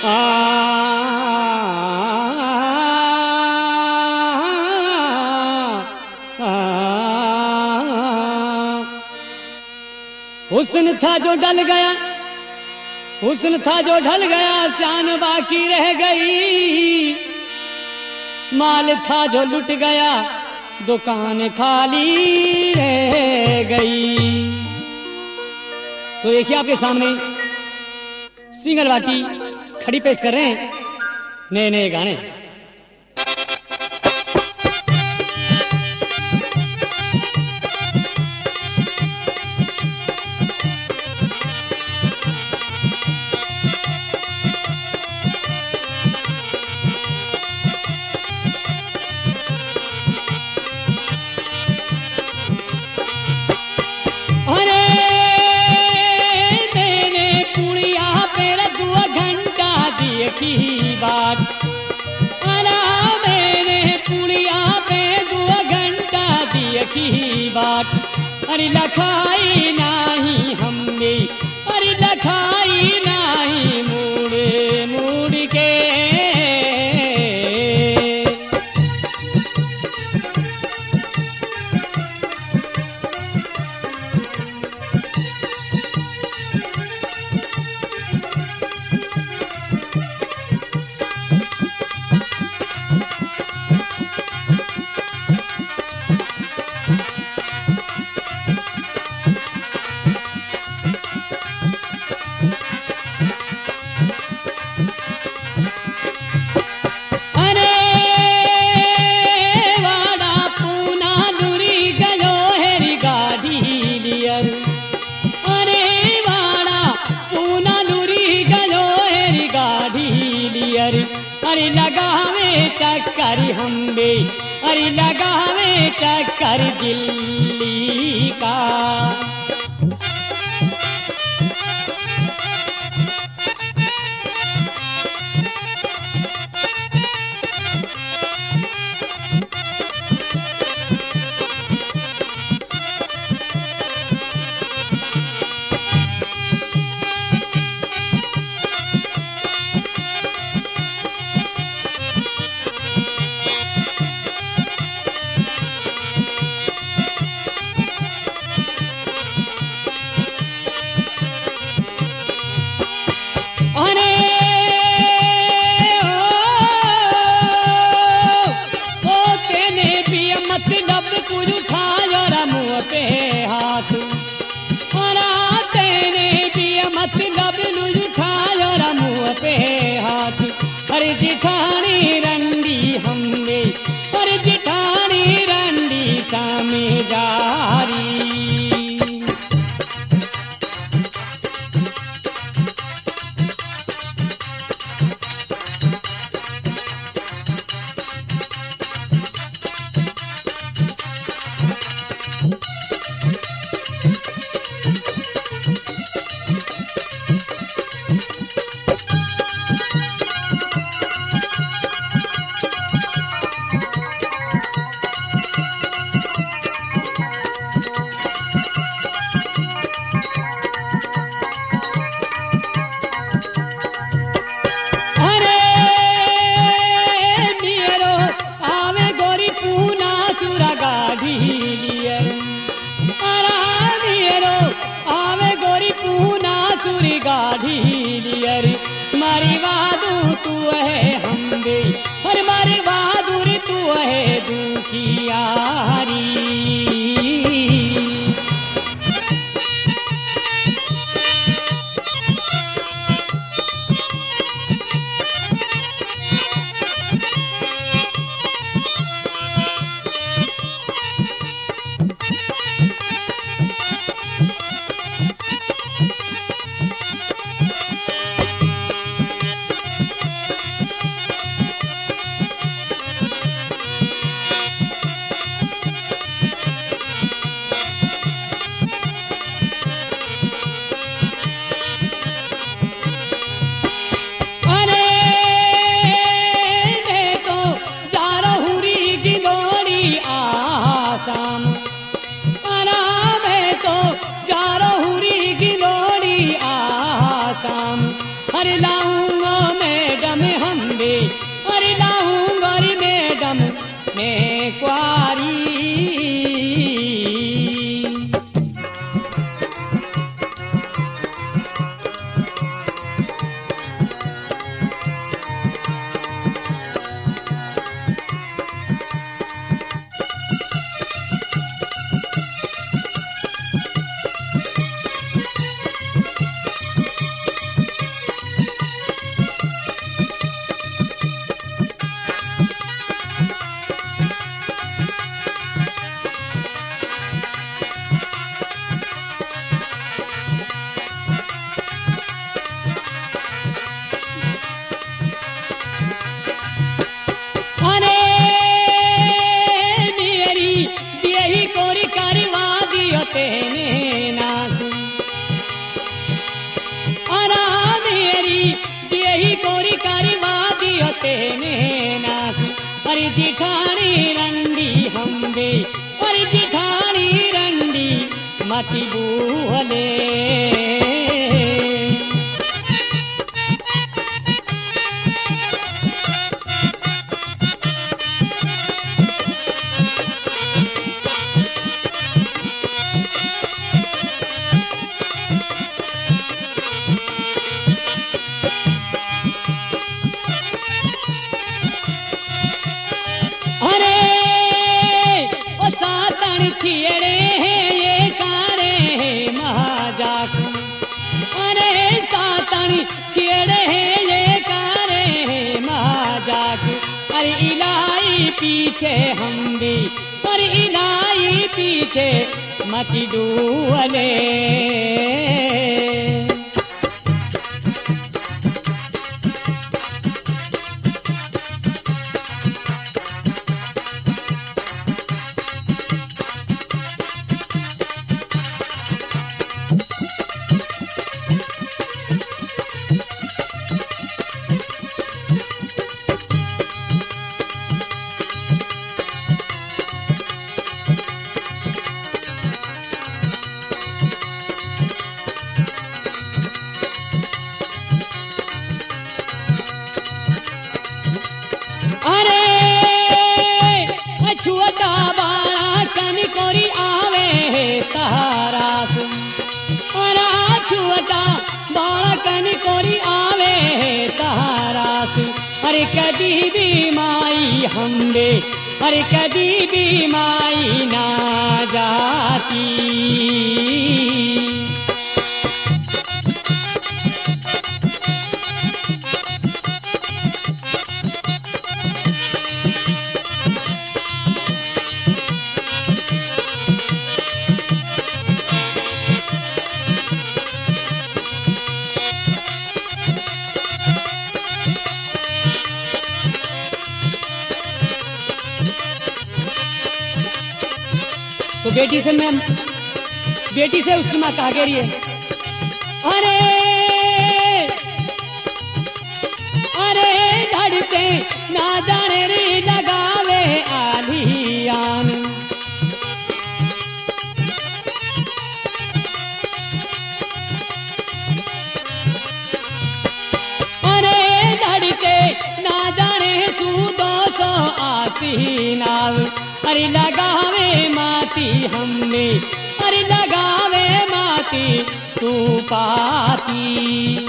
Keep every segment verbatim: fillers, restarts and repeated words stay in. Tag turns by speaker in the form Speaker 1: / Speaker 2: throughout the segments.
Speaker 1: आ हुस्न था जो ढल गया, हुस्न था जो ढल गया, शान बाकी रह गई। माल था जो लुट गया, दुकान खाली रह गई। तो देखिए आपके सामने सिंगर वाटी खड़ी पेश कर रहे हैं नए नए गाने। की बात अरा मैंने पुड़िया पे दो घंटा दिए की बात। अरे लखाई नहीं हमने, अरे लखाई नहीं मुड़ मुड़ के। अरे लगावे टक्कर हम बे, अरे लगावे टक्कर दिल्ली का। अरे जिठानी रंडी हमने, अरे जिठानी रंडी सामे जारी। गाढ़ी लियर मारी बहादुर तू है हम बे, और मारी बहादुर तू है दुखियारी। कोरी करवा दियो तेने नास अरे जिठानी रंडी हम्बे अरे जिठानी रंडी मती बूहले छियड़े ये कारे महाजाक अरे सातन छियड़े ये कारे महाजाक अरे इलाई पीछे हम भी अरे इलाई पीछे मती डूले छुअता बाड़ा कन कोरी आवे तारास अरा छुअता बाड़ा कन कोरी आवे तारास अरे कदी भी माई हमबे अरे कदी भी माई ना जाती तो बेटी से मैं बेटी से उसकी माँ कहा कह रही है अरे अरे धड़ते ना जाने रे लगावे आलियान अरे धड़ते ना जाने सूदो सो आसीनाव अरे लगावे माती हमने अरे लगावे माती तू पाती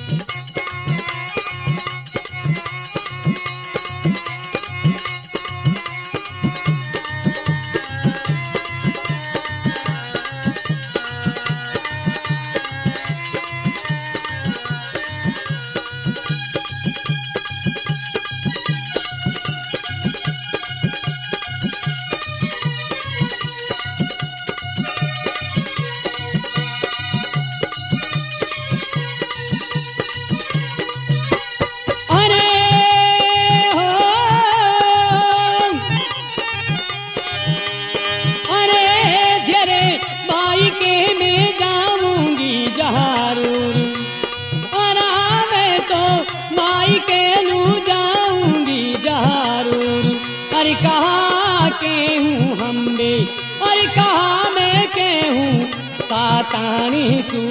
Speaker 1: अरे कहाँ के हूँ हम बे अरे कहाँ मैं के हूँ सातानी सू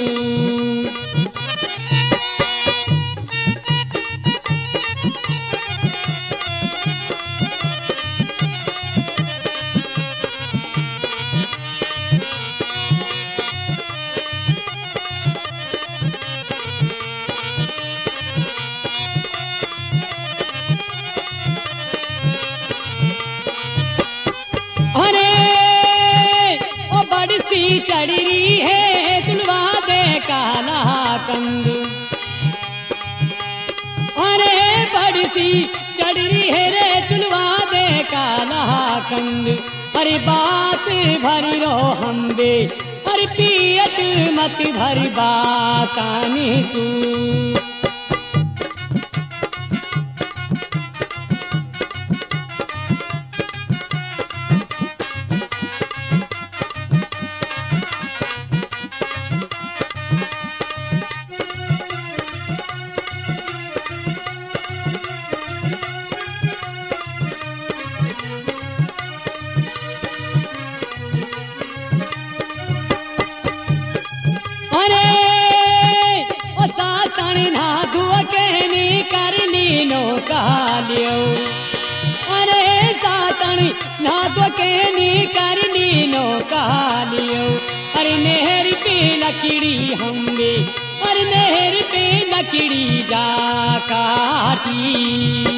Speaker 1: चढ़ी है तुलवा दे काला कंद अरे बड़ी सी चढ़ी है रे तुलवा दे काला कंद अरे बात भरी रो हम बे अरे पियत मत भरी बातानी सू कालियो अरे सातन ना तो केनी करनी नो कालियो अरे नेहर पे लकड़ी हमने अरे नेहर पे लकड़ी जा काटी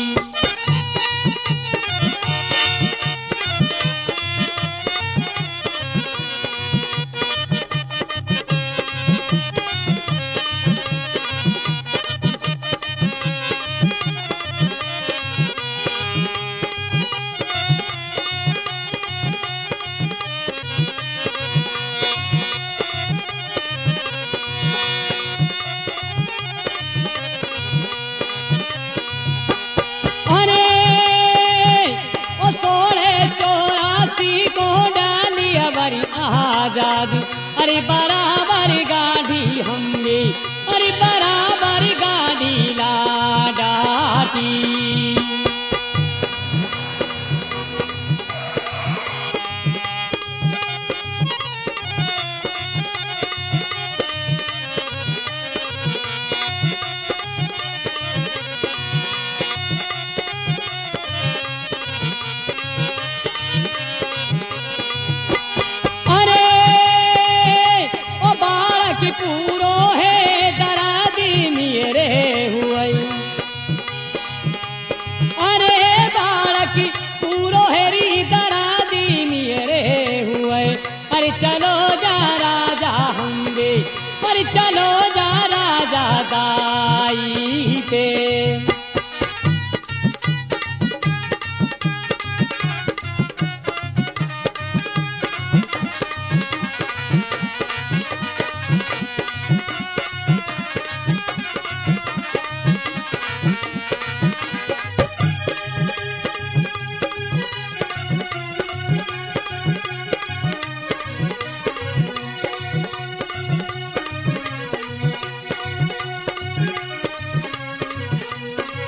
Speaker 1: आजाद अरे बराबर गाड़ी हमने अरे बराबर गाड़ी लाडाटी पूरो है दरादी मेरे हुए अरे बालक पूरो है री दरादी मेरे हुए अरे चलो जा राजा होंगे अरे चलो जा राजा दाई पे